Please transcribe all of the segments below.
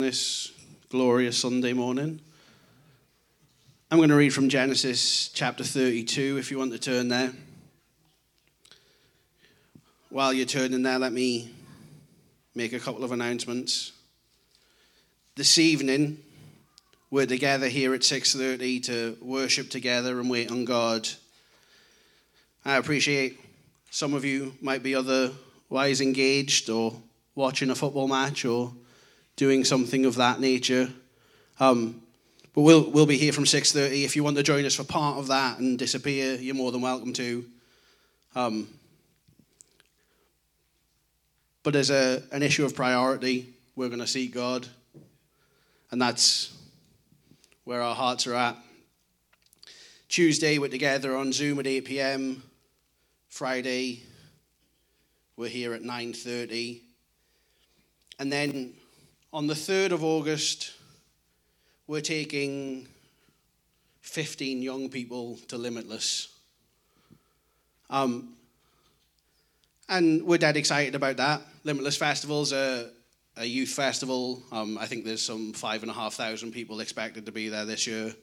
This glorious Sunday morning. I'm going to read from Genesis chapter 32, if you want to turn there. While you're turning there, let me make a couple of announcements. This evening, we're together here at 6:30 to worship together and wait on God. I appreciate some of you might be otherwise engaged or watching a football match or doing something of that nature. But we'll be here from 6:30. If you want to join us for part of that and disappear, you're more than welcome to. But as an issue of priority, we're going to seek God. And that's where our hearts are at. Tuesday, we're together on Zoom at 8 p.m. Friday, we're here at 9:30. And then on the 3rd of August, we're taking 15 young people to Limitless. And we're dead excited about that. Limitless Festival's a youth festival. I think there's some 5,500 people expected to be there this year.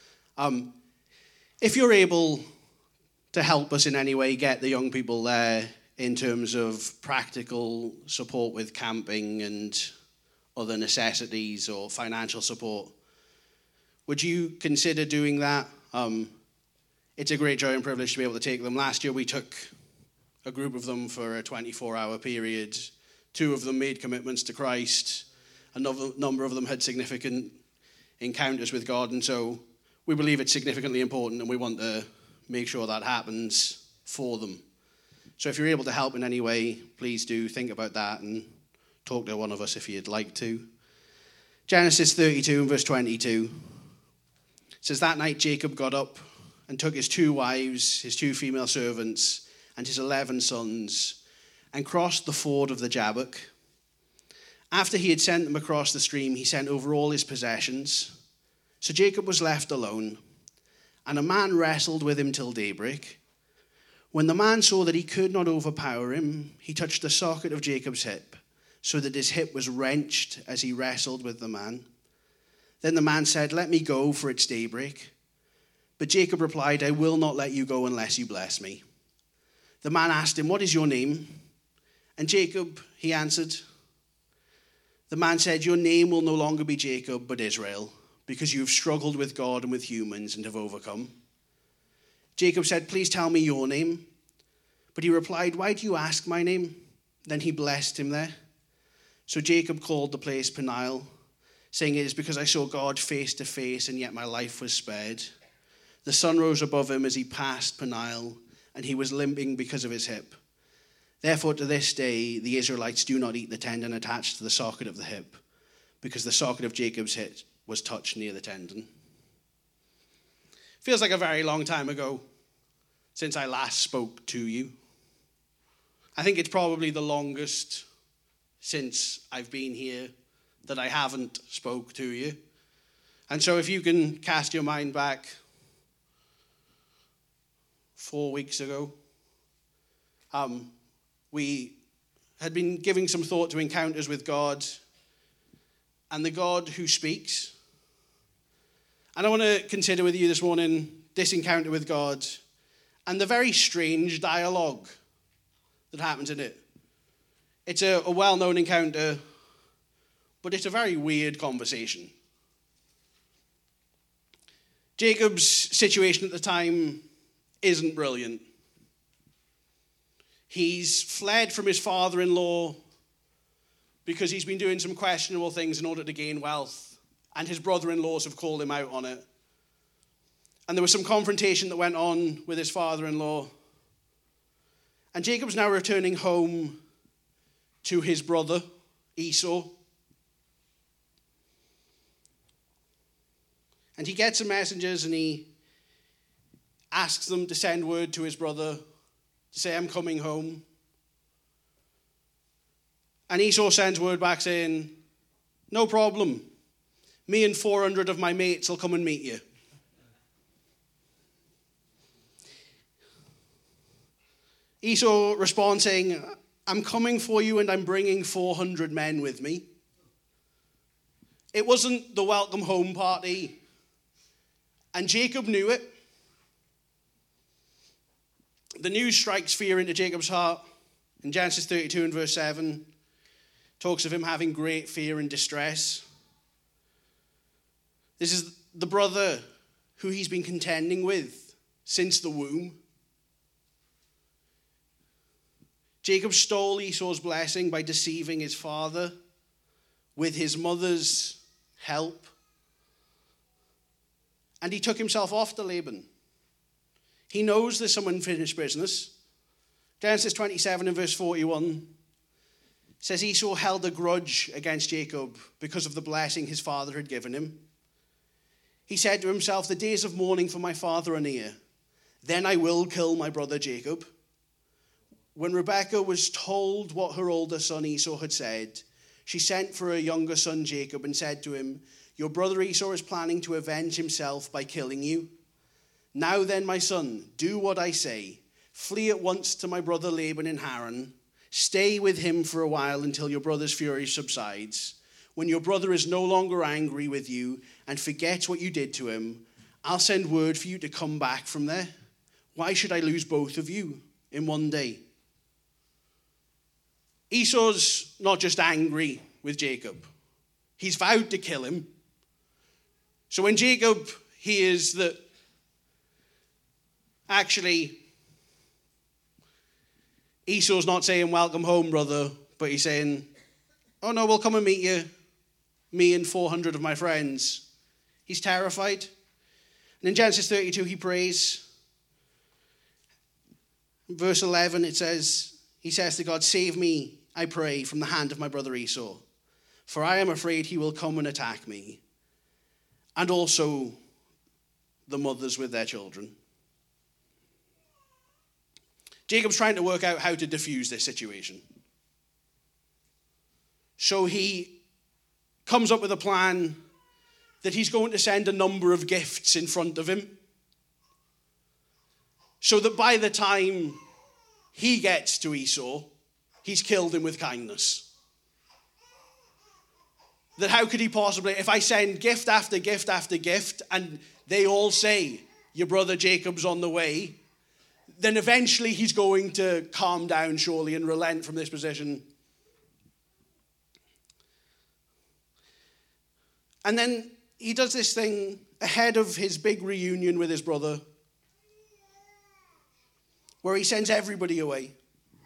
If you're able to help us in any way get the young people there in terms of practical support with camping and other necessities or financial support, would you consider doing that? It's a great joy and privilege to be able to take them. Last year we took a group of them for a 24-hour period. 2 of them made commitments to Christ. Another number of them had significant encounters with God, and so we believe it's significantly important and we want to make sure that happens for them. So if you're able to help in any way, please do think about that and talk to one of us if you'd like to. Genesis 32 and verse 22 says, "That night Jacob got up and took his 2 wives, his 2 female servants, and his 11 sons, and crossed the ford of the Jabbok. After he had sent them across the stream, he sent over all his possessions. So Jacob was left alone, and a man wrestled with him till daybreak. When the man saw that he could not overpower him, he touched the socket of Jacob's hip, so that his hip was wrenched as he wrestled with the man. Then the man said, 'Let me go, for it's daybreak.' But Jacob replied, 'I will not let you go unless you bless me.' The man asked him, 'What is your name?' And Jacob, he answered. The man said, 'Your name will no longer be Jacob, but Israel, because you have struggled with God and with humans and have overcome.' Jacob said, 'Please tell me your name.' But he replied, 'Why do you ask my name?' Then he blessed him there. So Jacob called the place Peniel, saying, 'It is because I saw God face to face, and yet my life was spared.' The sun rose above him as he passed Peniel, and he was limping because of his hip. Therefore, to this day, the Israelites do not eat the tendon attached to the socket of the hip, because the socket of Jacob's hip was touched near the tendon." Feels like a very long time ago since I last spoke to you. I think it's probably the longest since I've been here that I haven't spoke to you. And so if you can cast your mind back 4 weeks ago, we had been giving some thought to encounters with God and the God who speaks. And I want to consider with you this morning this encounter with God and the very strange dialogue that happens in it. It's a well-known encounter, but it's a very weird conversation. Jacob's situation at the time isn't brilliant. He's fled from his father-in-law because he's been doing some questionable things in order to gain wealth, and his brother-in-laws have called him out on it. And there was some confrontation that went on with his father-in-law. And Jacob's now returning home to his brother, Esau. And he gets some messengers and he asks them to send word to his brother to say, "I'm coming home." And Esau sends word back saying, "No problem. Me and 400 of my mates will come and meet you." Esau responds saying, "I'm coming for you and I'm bringing 400 men with me." It wasn't the welcome home party. And Jacob knew it. The news strikes fear into Jacob's heart. In Genesis 32 and verse 7, talks of him having great fear and distress. This is the brother who he's been contending with since the womb. Jacob stole Esau's blessing by deceiving his father with his mother's help. And he took himself off to Laban. He knows there's some unfinished business. Genesis 27 and verse 41 says Esau held a grudge against Jacob because of the blessing his father had given him. He said to himself, "The days of mourning for my father are near. Then I will kill my brother Jacob." When Rebekah was told what her older son Esau had said, she sent for her younger son Jacob and said to him, "Your brother Esau is planning to avenge himself by killing you. Now then, my son, do what I say. Flee at once to my brother Laban in Haran. Stay with him for a while until your brother's fury subsides. When your brother is no longer angry with you and forgets what you did to him, I'll send word for you to come back from there. Why should I lose both of you in one day?" Esau's not just angry with Jacob. He's vowed to kill him. So when Jacob hears that actually Esau's not saying, "Welcome home, brother," but he's saying, "Oh no, we'll come and meet you, me and 400 of my friends," he's terrified. And in Genesis 32, he prays. In verse 11, he says to God, "Save me, I pray, from the hand of my brother Esau, for I am afraid he will come and attack me, and also the mothers with their children." Jacob's trying to work out how to diffuse this situation. So he comes up with a plan that he's going to send a number of gifts in front of him, so that by the time he gets to Esau, he's killed him with kindness. That how could he possibly, if I send gift after gift after gift, and they all say, "Your brother Jacob's on the way," then eventually he's going to calm down surely and relent from this position. And then he does this thing ahead of his big reunion with his brother, where he sends everybody away.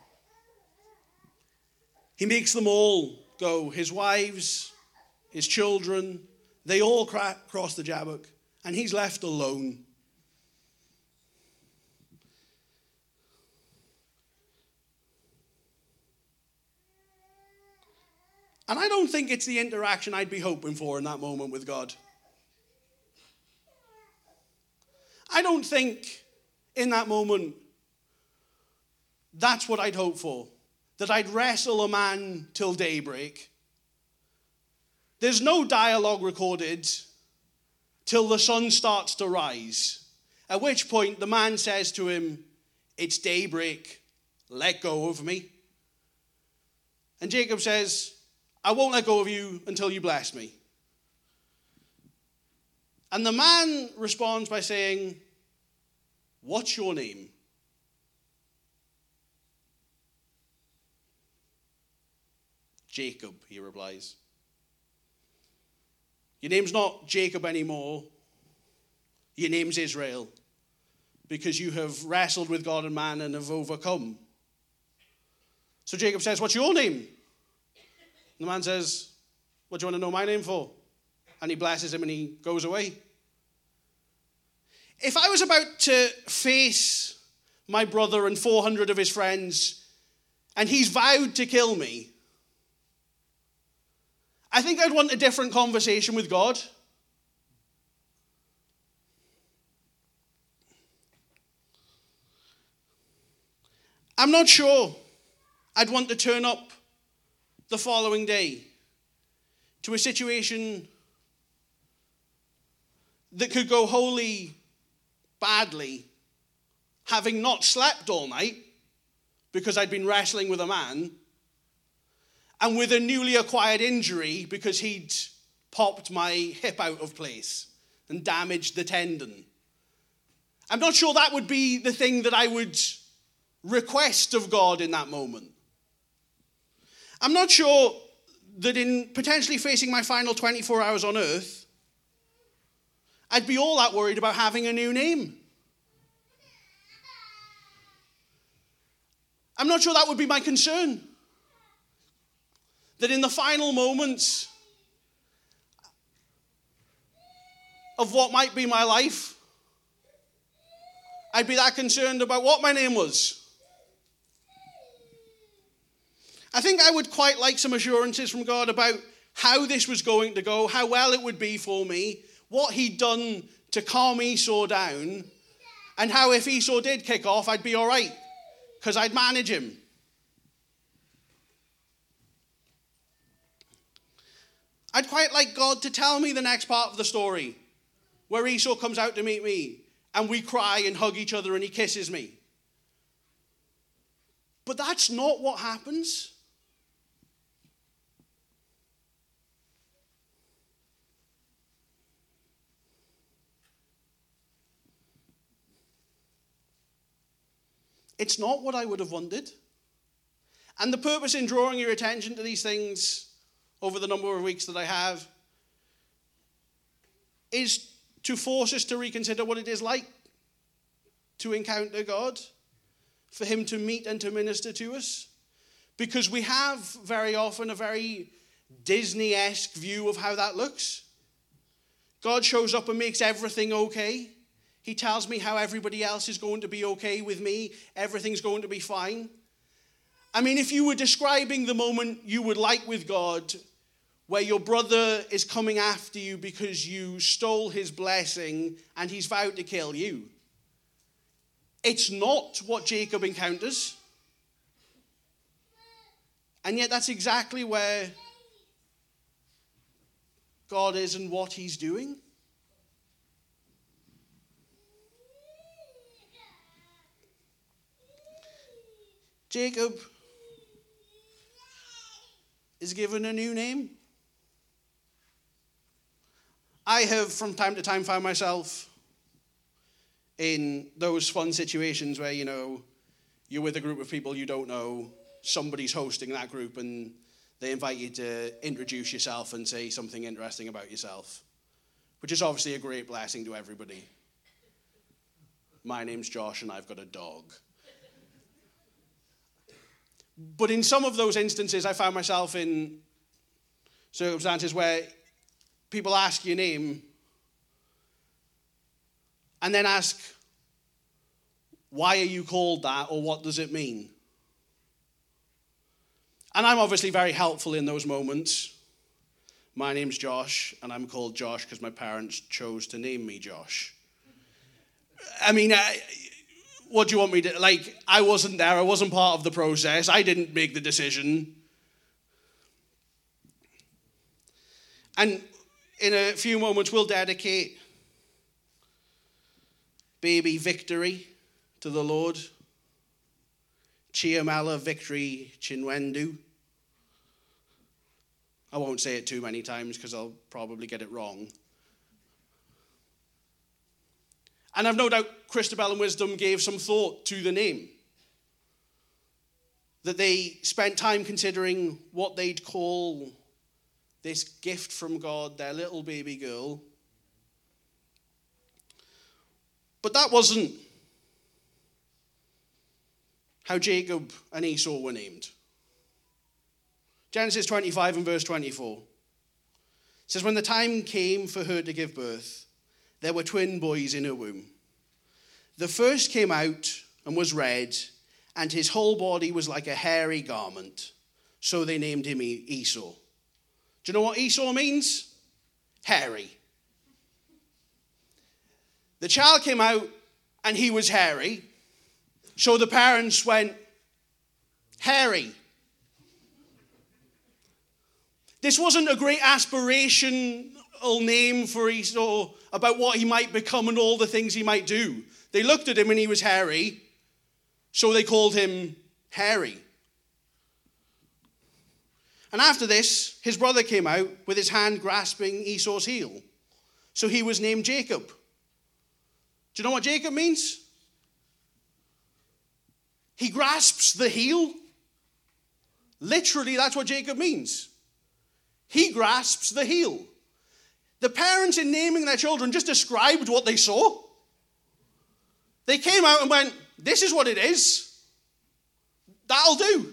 He makes them all go, his wives, his children, they all cross the Jabbok, and he's left alone. And I don't think it's the interaction I'd be hoping for in that moment with God. I don't think in that moment that's what I'd hope for. That I'd wrestle a man till daybreak. There's no dialogue recorded till the sun starts to rise. At which point the man says to him, "It's daybreak, let go of me." And Jacob says, "I won't let go of you until you bless me." And the man responds by saying, "What's your name?" "Jacob," he replies. "Your name's not Jacob anymore. Your name's Israel, because you have wrestled with God and man and have overcome." So Jacob says, "What's your name?" And the man says, "What do you want to know my name for?" And he blesses him and he goes away. If I was about to face my brother and 400 of his friends, and he's vowed to kill me, I think I'd want a different conversation with God. I'm not sure I'd want to turn up the following day to a situation that could go wholly badly, having not slept all night because I'd been wrestling with a man, and with a newly acquired injury because he'd popped my hip out of place and damaged the tendon. I'm not sure that would be the thing that I would request of God in that moment. I'm not sure that in potentially facing my final 24 hours on earth, I'd be all that worried about having a new name. I'm not sure that would be my concern. That in the final moments of what might be my life, I'd be that concerned about what my name was. I think I would quite like some assurances from God about how this was going to go, how well it would be for me, what he'd done to calm Esau down, and how if Esau did kick off, I'd be all right, because I'd manage him. I'd quite like God to tell me the next part of the story, where Esau comes out to meet me, and we cry and hug each other, and he kisses me. But that's not what happens. It's not what I would have wanted. And the purpose in drawing your attention to these things over the number of weeks that I have is to force us to reconsider what it is like to encounter God, for him to meet and to minister to us. Because we have very often a very Disney-esque view of how that looks. God shows up and makes everything okay. He tells me how everybody else is going to be okay with me. Everything's going to be fine. I mean, if you were describing the moment you would like with God, where your brother is coming after you because you stole his blessing and he's vowed to kill you, it's not what Jacob encounters. And yet that's exactly where God is and what he's doing. Jacob is given a new name. I have from time to time found myself in those fun situations where, you're with a group of people you don't know, somebody's hosting that group and they invite you to introduce yourself and say something interesting about yourself, which is obviously a great blessing to everybody. My name's Josh and I've got a dog. But in some of those instances, I found myself in circumstances where people ask your name and then ask, why are you called that, or what does it mean? And I'm obviously very helpful in those moments. My name's Josh, and I'm called Josh because my parents chose to name me Josh. I mean, what do you want me to, I wasn't there, I wasn't part of the process, I didn't make the decision. And in a few moments, we'll dedicate baby Victory to the Lord. Chiamela Victory Chinwendu. I won't say it too many times because I'll probably get it wrong. And I've no doubt Christabel and Wisdom gave some thought to the name. That they spent time considering what they'd call this gift from God, their little baby girl. But that wasn't how Jacob and Esau were named. Genesis 25 and verse 24. It says, when the time came for her to give birth, there were twin boys in her womb. The first came out and was red, and his whole body was like a hairy garment. So they named him Esau. Do you know what Esau means? Hairy. The child came out and he was hairy. So the parents went, hairy. This wasn't a great aspirational name for Esau about what he might become and all the things he might do. They looked at him and he was hairy, so they called him Hairy. And after this, his brother came out with his hand grasping Esau's heel. So he was named Jacob. Do you know what Jacob means? He grasps the heel. Literally, that's what Jacob means. He grasps the heel. The parents, in naming their children, just described what they saw. They came out and went, this is what it is. That'll do.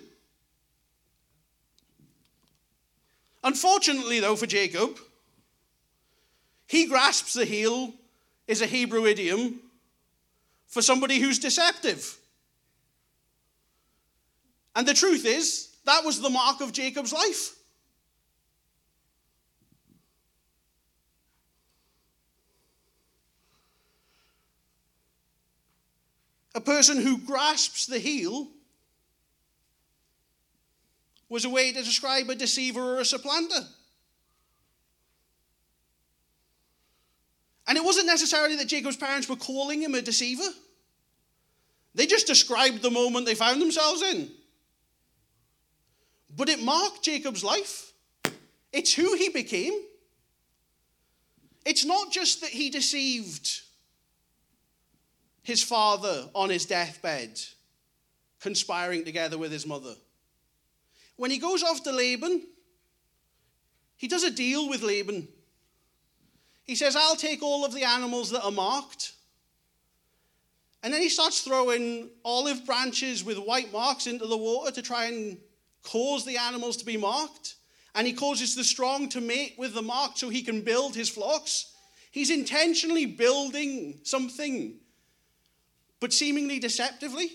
Unfortunately, though, for Jacob, he grasps the heel is a Hebrew idiom for somebody who's deceptive. And the truth is, that was the mark of Jacob's life. A person who grasps the heel was a way to describe a deceiver or a supplanter. And it wasn't necessarily that Jacob's parents were calling him a deceiver. They just described the moment they found themselves in. But it marked Jacob's life. It's who he became. It's not just that he deceived his father on his deathbed, conspiring together with his mother. When he goes off to Laban, he does a deal with Laban. He says, I'll take all of the animals that are marked. And then he starts throwing olive branches with white marks into the water to try and cause the animals to be marked. And he causes the strong to mate with the marked so he can build his flocks. He's intentionally building something, but seemingly deceptively.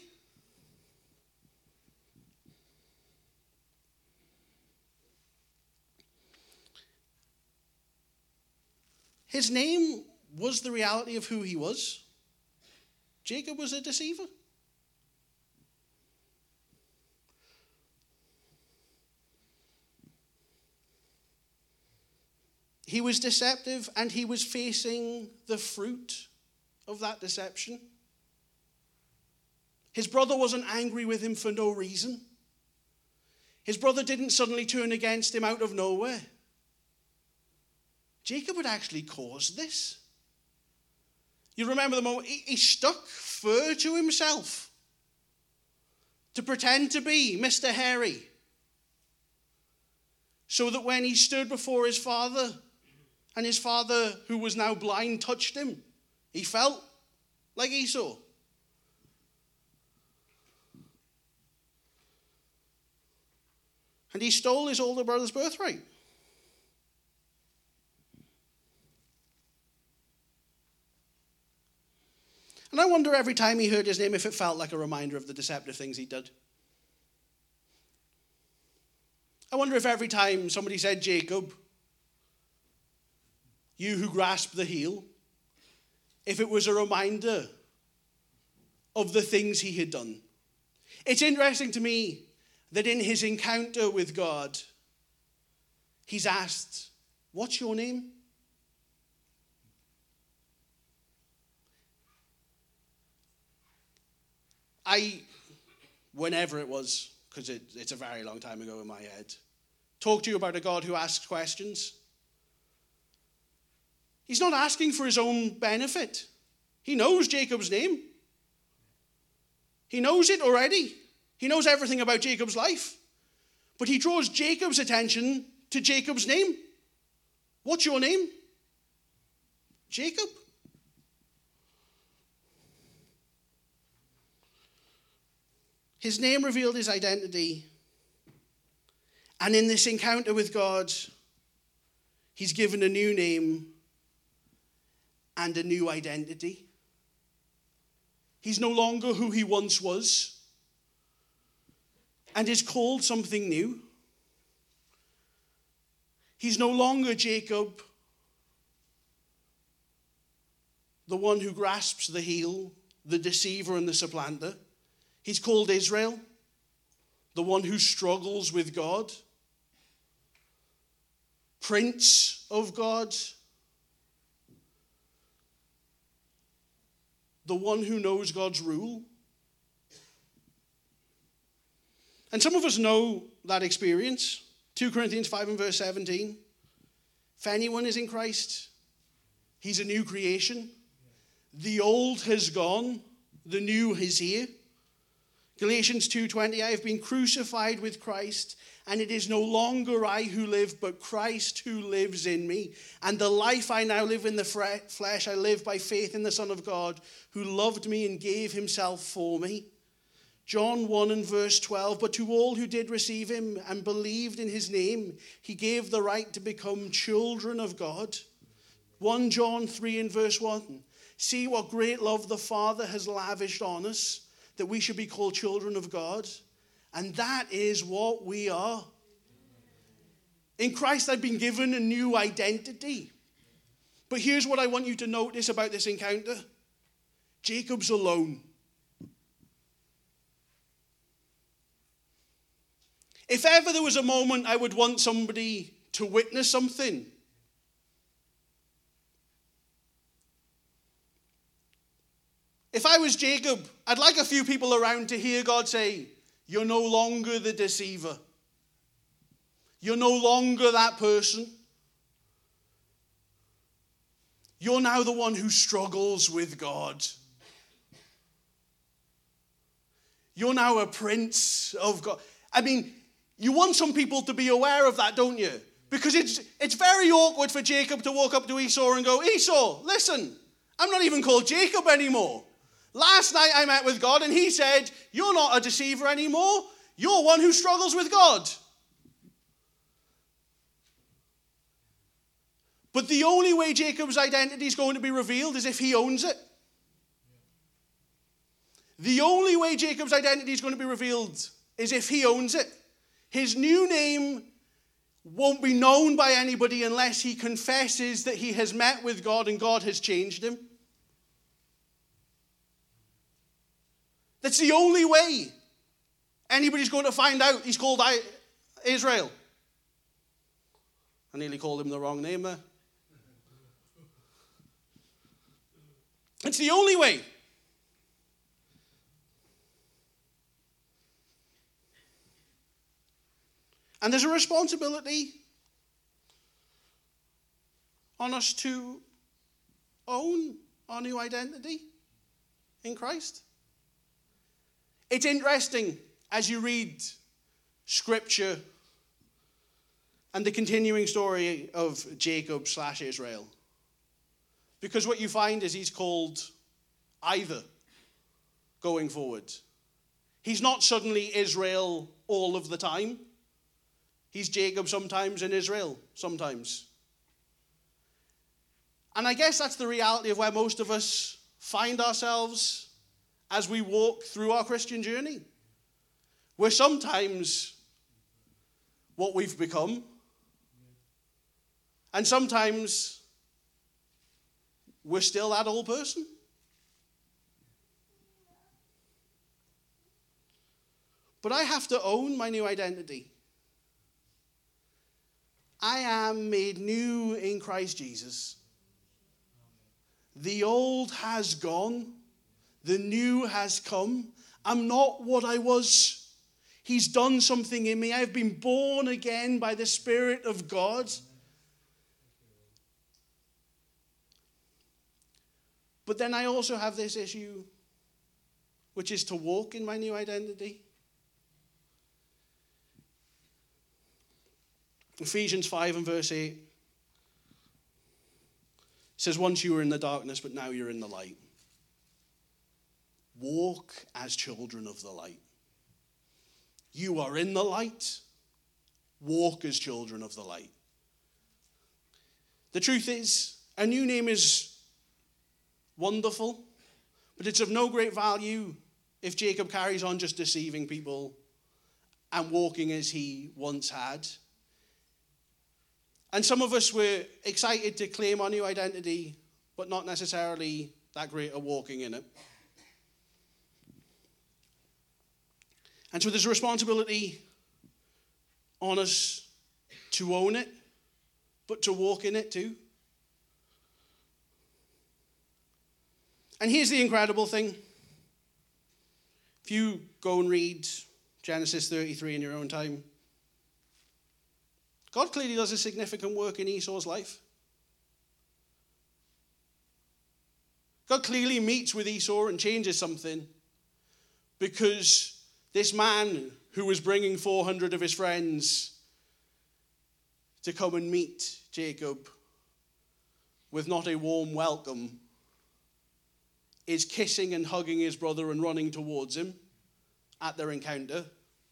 His name was the reality of who he was. Jacob was a deceiver. He was deceptive, and he was facing the fruit of that deception. His brother wasn't angry with him for no reason. His brother didn't suddenly turn against him out of nowhere. Jacob had actually caused this. You remember the moment he stuck fur to himself to pretend to be Mr. Hairy, so that when he stood before his father and his father, who was now blind, touched him, he felt like Esau. And he stole his older brother's birthright. And I wonder every time he heard his name if it felt like a reminder of the deceptive things he did. I wonder if every time somebody said, Jacob, you who grasp the heel, if it was a reminder of the things he had done. It's interesting to me that in his encounter with God, he's asked, what's your name? Whenever it was, because it's a very long time ago in my head, talk to you about a God who asks questions. He's not asking for his own benefit. He knows Jacob's name. He knows it already. He knows everything about Jacob's life. But he draws Jacob's attention to Jacob's name. What's your name? Jacob. His name revealed his identity. And in this encounter with God, he's given a new name and a new identity. He's no longer who he once was and is called something new. He's no longer Jacob, the one who grasps the heel, the deceiver and the supplanter. He's called Israel, the one who struggles with God, Prince of God, the one who knows God's rule. And some of us know that experience. 2 Corinthians 5 and verse 17. If anyone is in Christ, he's a new creation. The old has gone, the new is here. Galatians 2:20, I have been crucified with Christ, and it is no longer I who live, but Christ who lives in me. And the life I now live in the flesh, I live by faith in the Son of God, who loved me and gave himself for me. John 1 and verse 12, but to all who did receive him and believed in his name, he gave the right to become children of God. 1 John 3 and verse 1, see what great love the Father has lavished on us, that we should be called children of God. And that is what we are. In Christ, I've been given a new identity. But here's what I want you to notice about this encounter. Jacob's alone. If ever there was a moment I would want somebody to witness something, if I was Jacob, I'd like a few people around to hear God say, you're no longer the deceiver. You're no longer that person. You're now the one who struggles with God. You're now a prince of God. I mean, you want some people to be aware of that, don't you? Because it's very awkward for Jacob to walk up to Esau and go, Esau, listen, I'm not even called Jacob anymore. Last night I met with God and he said, you're not a deceiver anymore. You're one who struggles with God. But the only way Jacob's identity is going to be revealed is if he owns it. The only way Jacob's identity is going to be revealed is if he owns it. His new name won't be known by anybody unless he confesses that he has met with God and God has changed him. That's the only way anybody's going to find out he's called Israel. I nearly called him the wrong name there. It's the only way. And there's a responsibility on us to own our new identity in Christ. It's interesting as you read Scripture and the continuing story of Jacob / Israel. Because what you find is he's called either going forward. He's not suddenly Israel all of the time. He's Jacob sometimes and Israel sometimes. And I guess that's the reality of where most of us find ourselves as we walk through our Christian journey. We're sometimes what we've become. And sometimes we're still that old person. But I have to own my new identity. I am made new in Christ Jesus. The old has gone. The new has come. I'm not what I was. He's done something in me. I've been born again by the Spirit of God. But then I also have this issue, which is to walk in my new identity. Ephesians 5 and verse 8 says, once you were in the darkness, but now you're in the light. Walk as children of the light. You are in the light. Walk as children of the light. The truth is, a new name is wonderful, but it's of no great value if Jacob carries on just deceiving people and walking as he once had. And some of us were excited to claim our new identity, but not necessarily that great at walking in it. And so there's a responsibility on us to own it, but to walk in it too. And here's the incredible thing. If you go and read Genesis 33 in your own time, God clearly does a significant work in Esau's life. God clearly meets with Esau and changes something because this man who was bringing 400 of his friends to come and meet Jacob with not a warm welcome is kissing and hugging his brother and running towards him at their encounter.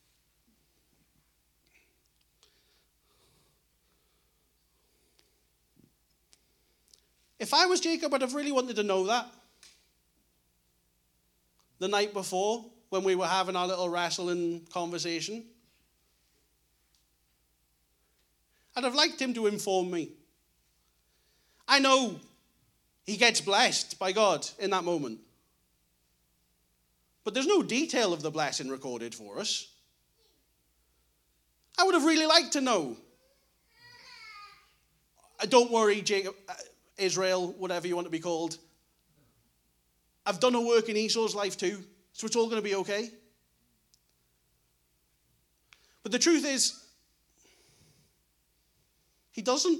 If I was Jacob, I'd have really wanted to know that the night before when we were having our little wrestling conversation. I'd have liked him to inform me. I know he gets blessed by God in that moment. But there's no detail of the blessing recorded for us. I would have really liked to know. Don't worry, Jacob, Israel, whatever you want to be called. I've done a work in Esau's life too, so it's all going to be okay. But the truth is, he doesn't.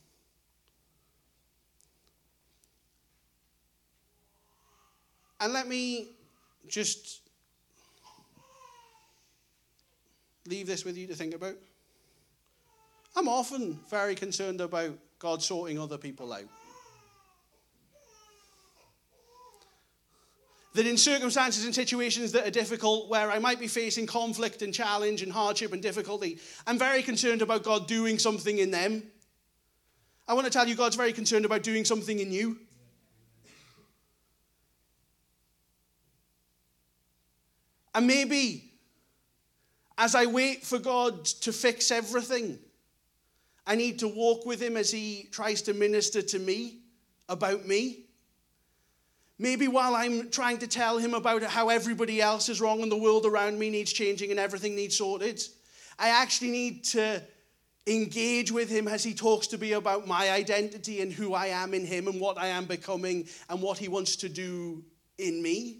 And let me just leave this with you to think about. I'm often very concerned about God sorting other people out. That in circumstances and situations that are difficult, where I might be facing conflict and challenge and hardship and difficulty, I'm very concerned about God doing something in them. I want to tell you, God's very concerned about doing something in you. And maybe, as I wait for God to fix everything, I need to walk with him as he tries to minister to me about me. Maybe while I'm trying to tell him about how everybody else is wrong and the world around me needs changing and everything needs sorted, I actually need to engage with him as he talks to me about my identity and who I am in him and what I am becoming and what he wants to do in me.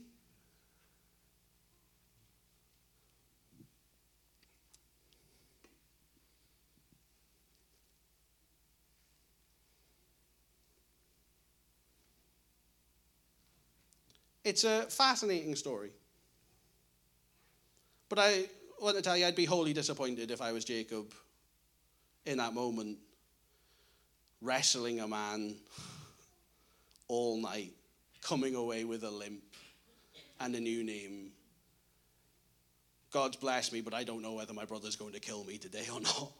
It's a fascinating story. But I want to tell you, I'd be wholly disappointed if I was Jacob in that moment, wrestling a man all night, coming away with a limp and a new name. God's blessed me, but I don't know whether my brother's going to kill me today or not.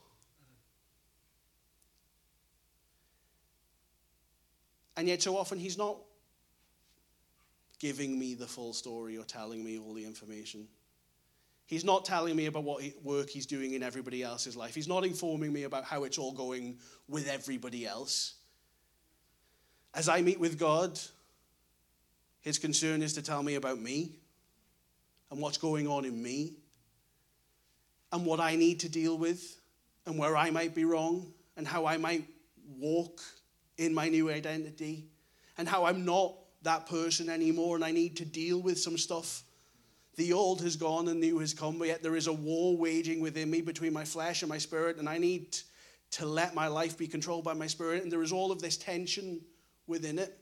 And yet so often he's not giving me the full story or telling me all the information. He's not telling me about what work he's doing in everybody else's life. He's not informing me about how it's all going with everybody else. As I meet with God, his concern is to tell me about me and what's going on in me and what I need to deal with and where I might be wrong and how I might walk in my new identity and how I'm not that person anymore and I need to deal with some stuff. The old has gone and new has come, but yet there is a war waging within me between my flesh and my spirit, and I need to let my life be controlled by my spirit, and there is all of this tension within it.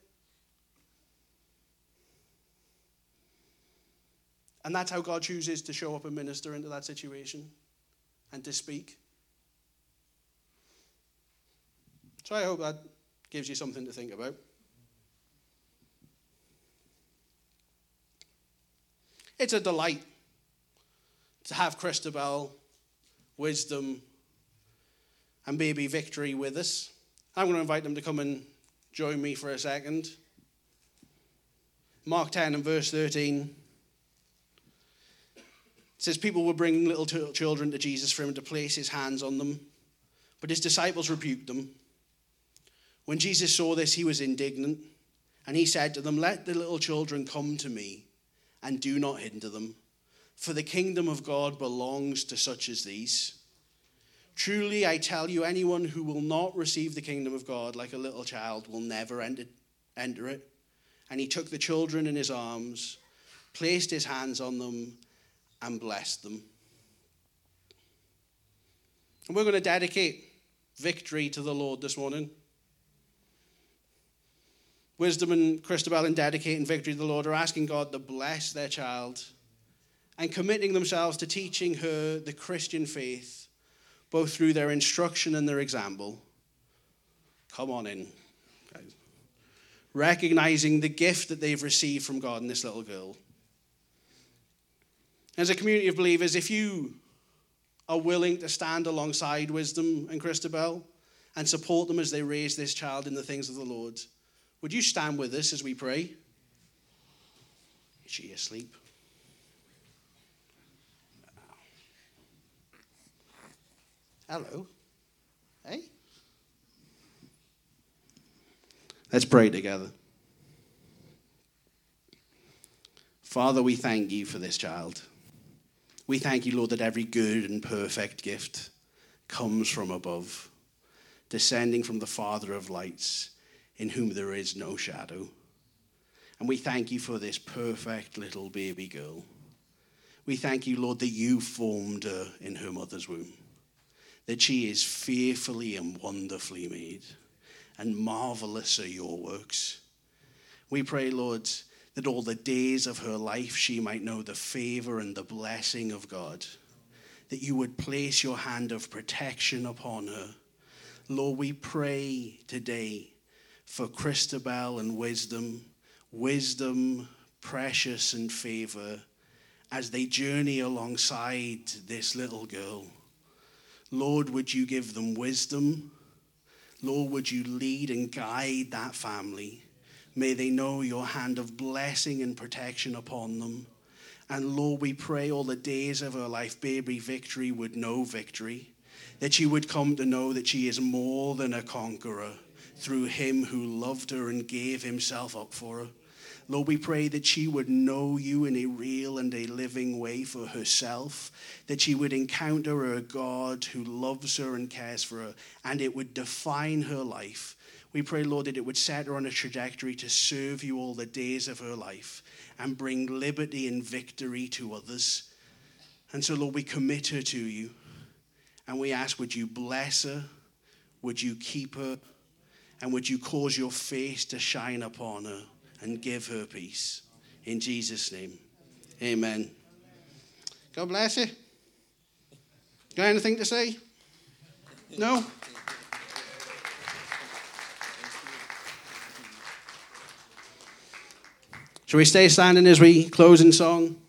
And that's how God chooses to show up and minister into that situation and to speak. So I hope that gives you something to think about. It's a delight to have Christabel, Wisdom, and baby Victory with us. I'm going to invite them to come and join me for a second. Mark 10 and verse 13. It says, people were bringing little children to Jesus for him to place his hands on them, but his disciples rebuked them. When Jesus saw this, he was indignant, and he said to them, let the little children come to me, and do not hinder them, for the kingdom of God belongs to such as these. Truly, I tell you, anyone who will not receive the kingdom of God like a little child will never enter it. And he took the children in his arms, placed his hands on them, and blessed them. And we're going to dedicate victory to the Lord this morning? Wisdom and Christabel, in dedicating victory to the Lord, are asking God to bless their child and committing themselves to teaching her the Christian faith, both through their instruction and their example. Come on in, guys. Recognizing the gift that they've received from God in this little girl. As a community of believers, if you are willing to stand alongside Wisdom and Christabel and support them as they raise this child in the things of the Lord, would you stand with us as we pray? Is she asleep? Hello. Hey. Let's pray together. Father, we thank you for this child. We thank you, Lord, that every good and perfect gift comes from above, descending from the Father of lights, in whom there is no shadow. And we thank you for this perfect little baby girl. We thank you, Lord, that you formed her in her mother's womb, that she is fearfully and wonderfully made, and marvelous are your works. We pray, Lord, that all the days of her life she might know the favor and the blessing of God, that you would place your hand of protection upon her. Lord, we pray today for Christabel and wisdom, precious and favor, as they journey alongside this little girl. Lord, would you give them wisdom? Lord, would you lead and guide that family? May they know your hand of blessing and protection upon them. And Lord, we pray all the days of her life, baby Victory would know victory, that she would come to know that she is more than a conqueror through him who loved her and gave himself up for her. Lord, we pray that she would know you in a real and a living way for herself, that she would encounter a God who loves her and cares for her, and it would define her life. We pray, Lord, that it would set her on a trajectory to serve you all the days of her life and bring liberty and victory to others. And so, Lord, we commit her to you, and we ask, would you bless her, would you keep her, and would you cause your face to shine upon her and give her peace. In Jesus' name, amen. God bless you. Got anything to say? No? Shall we stay standing as we close in song?